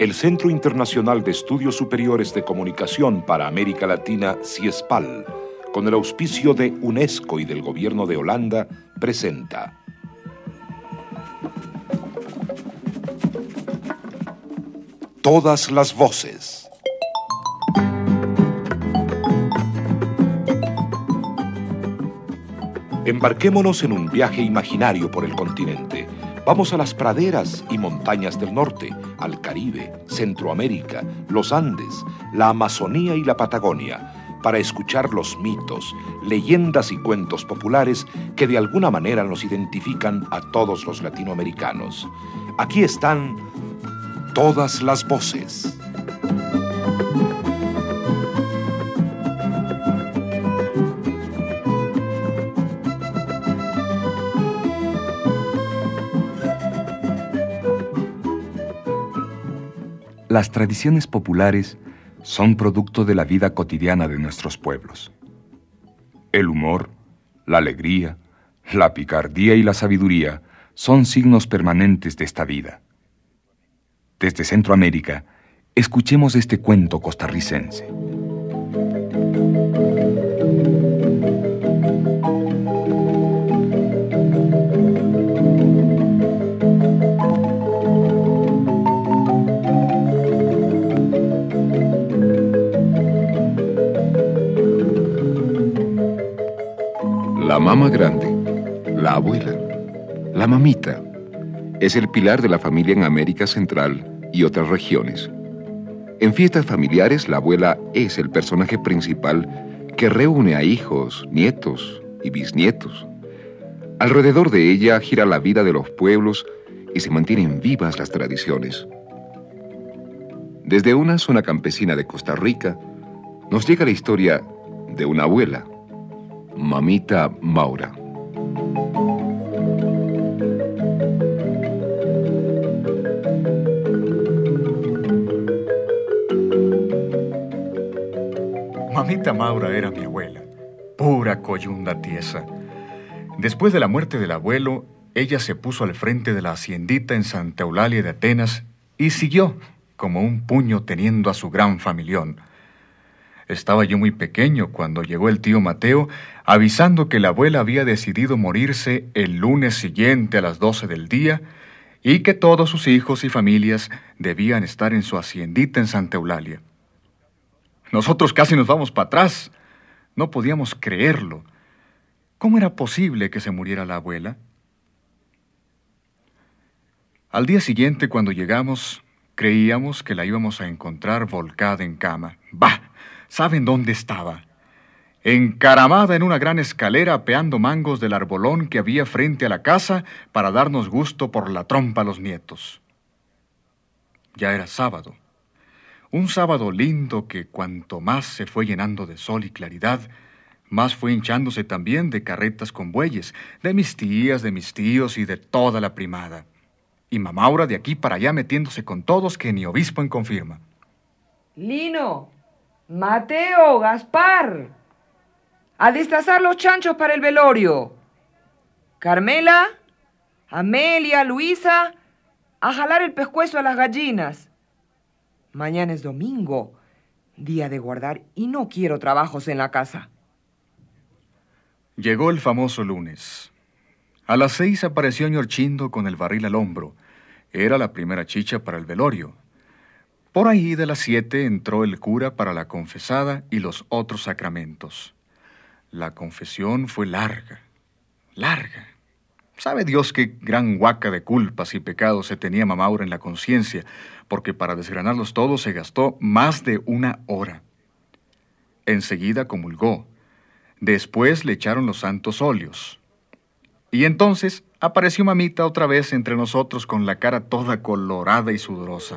El Centro Internacional de Estudios Superiores de Comunicación para América Latina, CIESPAL, con el auspicio de UNESCO y del Gobierno de Holanda, presenta Todas las voces. Embarquémonos en un viaje imaginario por el continente. Vamos a las praderas y montañas del norte, al Caribe, Centroamérica, los Andes, la Amazonía y la Patagonia, para escuchar los mitos, leyendas y cuentos populares que de alguna manera nos identifican a todos los latinoamericanos. Aquí están todas las voces. Las tradiciones populares son producto de la vida cotidiana de nuestros pueblos. El humor, la alegría, la picardía y la sabiduría son signos permanentes de esta vida. Desde Centroamérica, escuchemos este cuento costarricense. La mama grande, la abuela, la mamita, es el pilar de la familia en América Central y otras regiones. En fiestas familiares, la abuela es el personaje principal que reúne a hijos, nietos y bisnietos. Alrededor de ella gira la vida de los pueblos y se mantienen vivas las tradiciones. Desde una zona campesina de Costa Rica, nos llega la historia de una abuela, Mamita Maura. Mamita Maura era mi abuela, pura coyunda tiesa. Después de la muerte del abuelo, ella se puso al frente de la haciendita en Santa Eulalia de Atenas y siguió, como un puño teniendo a su gran familión. Estaba yo muy pequeño cuando llegó el tío Mateo avisando que la abuela había decidido morirse el lunes siguiente a las 12 del día y que todos sus hijos y familias debían estar en su haciendita en Santa Eulalia. Nosotros casi nos vamos para atrás. No podíamos creerlo. ¿Cómo era posible que se muriera la abuela? Al día siguiente, cuando llegamos, creíamos que la íbamos a encontrar volcada en cama. ¡Bah! ¿Saben dónde estaba? Encaramada en una gran escalera apeando mangos del arbolón que había frente a la casa para darnos gusto por la trompa a los nietos. Ya era sábado. Un sábado lindo que cuanto más se fue llenando de sol y claridad, más fue hinchándose también de carretas con bueyes, de mis tías, de mis tíos y de toda la primada. Y mamá Maura de aquí para allá metiéndose con todos que ni obispo en confirma. Lino, Mateo, Gaspar, a destazar los chanchos para el velorio. Carmela, Amelia, Luisa, a jalar el pescuezo a las gallinas. Mañana es domingo, día de guardar, y no quiero trabajos en la casa. Llegó el famoso lunes. A las 6 apareció Ñorchindo con el barril al hombro. Era la primera chicha para el velorio. Por ahí de las 7 entró el cura para la confesada y los otros sacramentos. La confesión fue larga, larga. Sabe Dios qué gran huaca de culpas y pecados se tenía mamá Maura en la conciencia, porque para desgranarlos todos se gastó más de 1 hora. Enseguida comulgó. Después le echaron los santos óleos. Y entonces apareció mamita otra vez entre nosotros con la cara toda colorada y sudorosa.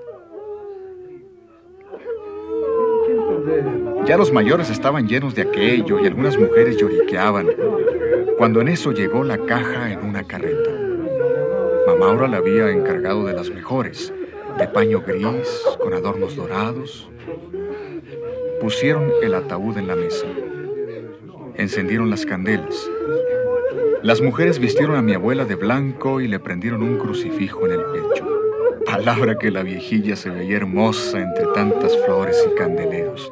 Ya los mayores estaban llenos de aquello y algunas mujeres lloriqueaban, cuando en eso llegó la caja en una carreta. Mamá Maura la había encargado de las mejores, de paño gris, con adornos dorados. Pusieron el ataúd en la mesa. Encendieron las candelas. Las mujeres vistieron a mi abuela de blanco y le prendieron un crucifijo en el pecho. Palabra que la viejilla se veía hermosa entre tantas flores y candeleros.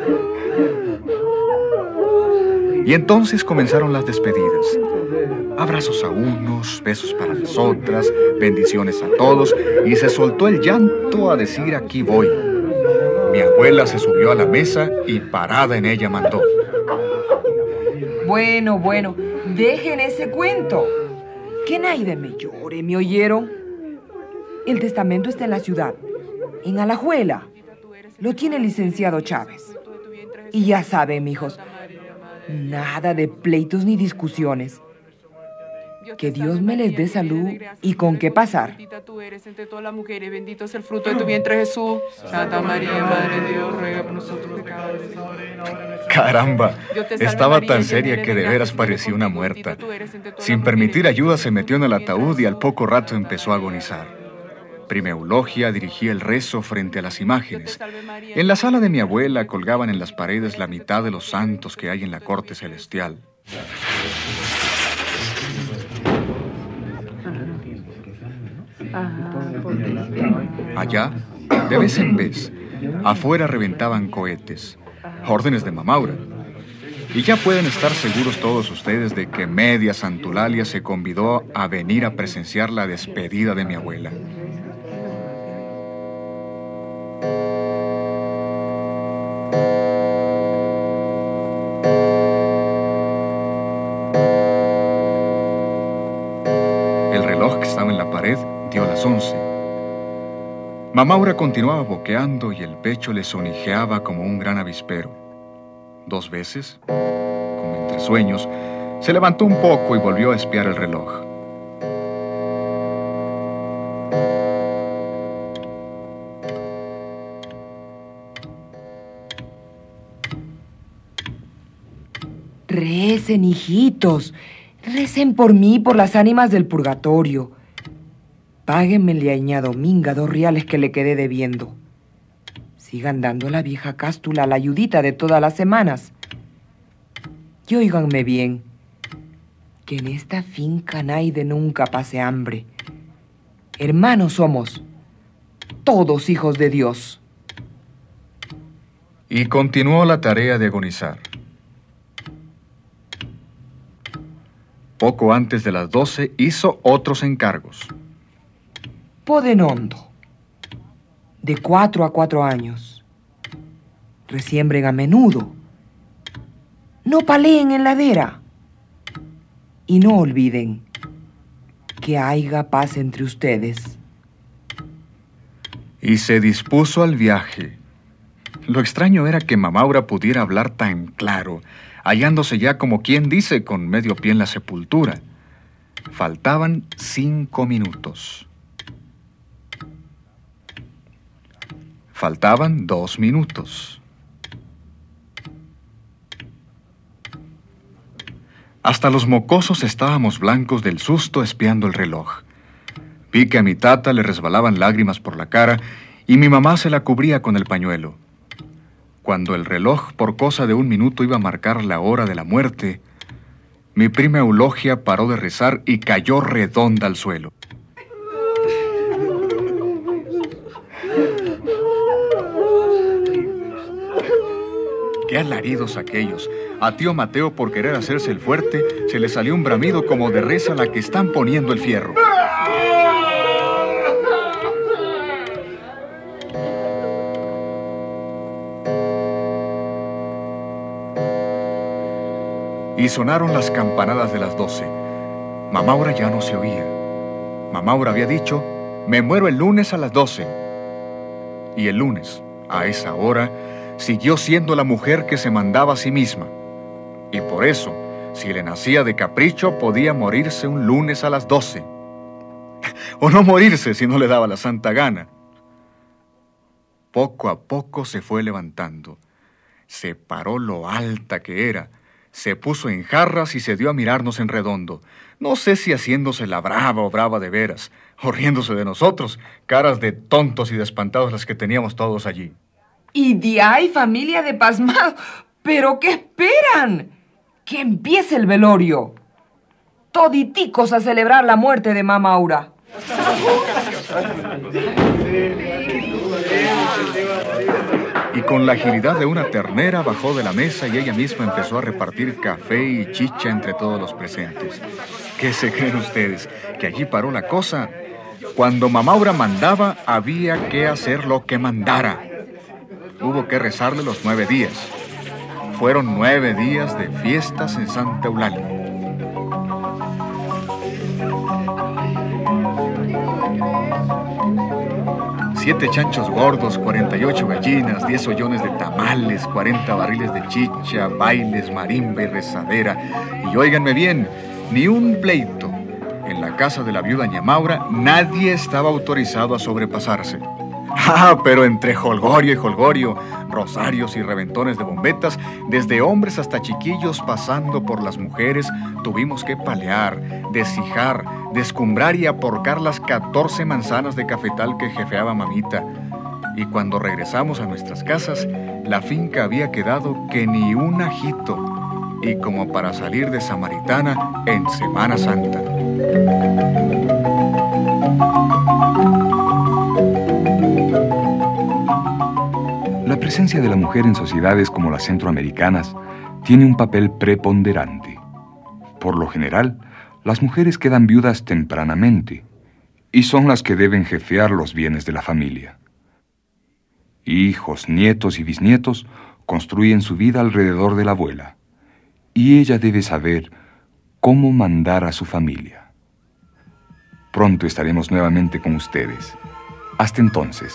Y entonces comenzaron las despedidas. Abrazos a unos, besos para las otras, bendiciones a todos, y se soltó el llanto a decir: aquí voy. Mi abuela se subió a la mesa y parada en ella mandó: Bueno, dejen ese cuento. Que nadie me llore, ¿me oyeron? El testamento está en la ciudad, en Alajuela. Lo tiene el licenciado Chávez. Y ya saben, mijos, nada de pleitos ni discusiones. Que Dios me les dé salud y con qué pasar. Bendita tú eres entre todas las mujeres, bendito es el fruto de tu vientre, Jesús. Santa María, Madre de Dios, ruega por nosotros pecadores. Caramba, estaba tan seria que de veras parecía una muerta. Sin permitir ayuda se metió en el ataúd y al poco rato empezó a agonizar. Prima Eulogia dirigía el rezo frente a las imágenes. En la sala de mi abuela colgaban en las paredes la mitad de los santos que hay en la corte celestial. Allá, de vez en vez, afuera reventaban cohetes, órdenes de Mamaura. Y ya pueden estar seguros todos ustedes de que media Santulalia se convidó a venir a presenciar la despedida de mi abuela. El reloj que estaba en la pared dio las 11. Mamaura continuaba boqueando y el pecho le sonijeaba como un gran avispero. 2 veces, como entre sueños, se levantó un poco y volvió a espiar el reloj. Recen, hijitos. Recen por mí, por las ánimas del purgatorio. Páguenmele a Iña Dominga 2 reales que le quedé debiendo. Sigan dando a la vieja cástula la ayudita de todas las semanas. Y óiganme bien, que en esta finca nadie nunca pase hambre. Hermanos somos, todos hijos de Dios. Y continuó la tarea de agonizar. Poco antes de las 12 hizo otros encargos. Poden hondo, de 4 a 4 años. Resiembren a menudo. No paleen en ladera. Y no olviden que haya paz entre ustedes. Y se dispuso al viaje. Lo extraño era que Mamaura pudiera hablar tan claro, hallándose ya, como quien dice, con medio pie en la sepultura. Faltaban 5 minutos. Faltaban 2 minutos. Hasta los mocosos estábamos blancos del susto espiando el reloj. Vi que a mi tata le resbalaban lágrimas por la cara y mi mamá se la cubría con el pañuelo. Cuando el reloj por cosa de 1 minuto iba a marcar la hora de la muerte, mi prima Eulogia paró de rezar y cayó redonda al suelo. ¡Qué alaridos aquellos! A tío Mateo, por querer hacerse el fuerte, se le salió un bramido como de res a la que están poniendo el fierro. Y sonaron las campanadas de las 12. Mamaura ya no se oía. Mamaura había dicho: me muero el lunes a las 12. Y el lunes, a esa hora, siguió siendo la mujer que se mandaba a sí misma. Y por eso, si le nacía de capricho, podía morirse un lunes a las 12. O no morirse si no le daba la santa gana. Poco a poco se fue levantando. Se paró lo alta que era. Se puso en jarras y se dio a mirarnos en redondo. No sé si haciéndose la brava o brava de veras, o riéndose de nosotros, caras de tontos y de espantados las que teníamos todos allí. Y de ahí, familia de pasmados. ¿Pero qué esperan? Que empiece el velorio. Toditicos a celebrar la muerte de Mamaura. Y con la agilidad de una ternera bajó de la mesa y ella misma empezó a repartir café y chicha entre todos los presentes. ¿Qué se creen ustedes? ¿Que allí paró la cosa? Cuando Mamaura mandaba, había que hacer lo que mandara. Hubo que rezarle los 9 días. Fueron 9 días de fiestas en Santa Eulalia. Siete chanchos gordos, 48 gallinas, 10 ollones de tamales, 40 barriles de chicha, bailes, marimba y rezadera. Y óiganme bien, ni un pleito. En la casa de la viuda Ñamaura nadie estaba autorizado a sobrepasarse. Pero entre jolgorio y jolgorio, rosarios y reventones de bombetas, desde hombres hasta chiquillos pasando por las mujeres, tuvimos que palear, deshijar, descumbrar y aporcar las 14 manzanas de cafetal que jefeaba mamita. Y cuando regresamos a nuestras casas, la finca había quedado que ni un ajito, y como para salir de Samaritana en Semana Santa. La presencia de la mujer en sociedades como las centroamericanas tiene un papel preponderante. Por lo general, las mujeres quedan viudas tempranamente y son las que deben jefear los bienes de la familia. Hijos, nietos y bisnietos construyen su vida alrededor de la abuela y ella debe saber cómo mandar a su familia. Pronto estaremos nuevamente con ustedes. Hasta entonces.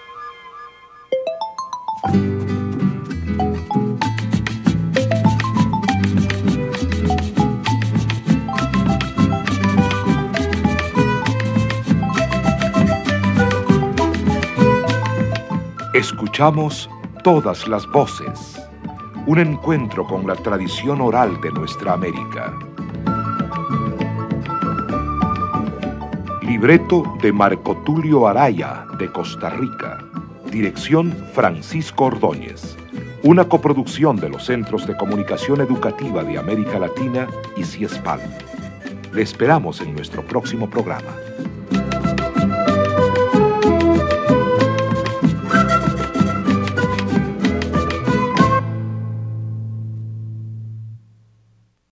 Escuchamos Todas las Voces, un encuentro con la tradición oral de nuestra América. Libreto de Marco Tulio Araya, de Costa Rica. Dirección Francisco Ordóñez. Una coproducción de los Centros de Comunicación Educativa de América Latina y CIESPAL. Le esperamos en nuestro próximo programa.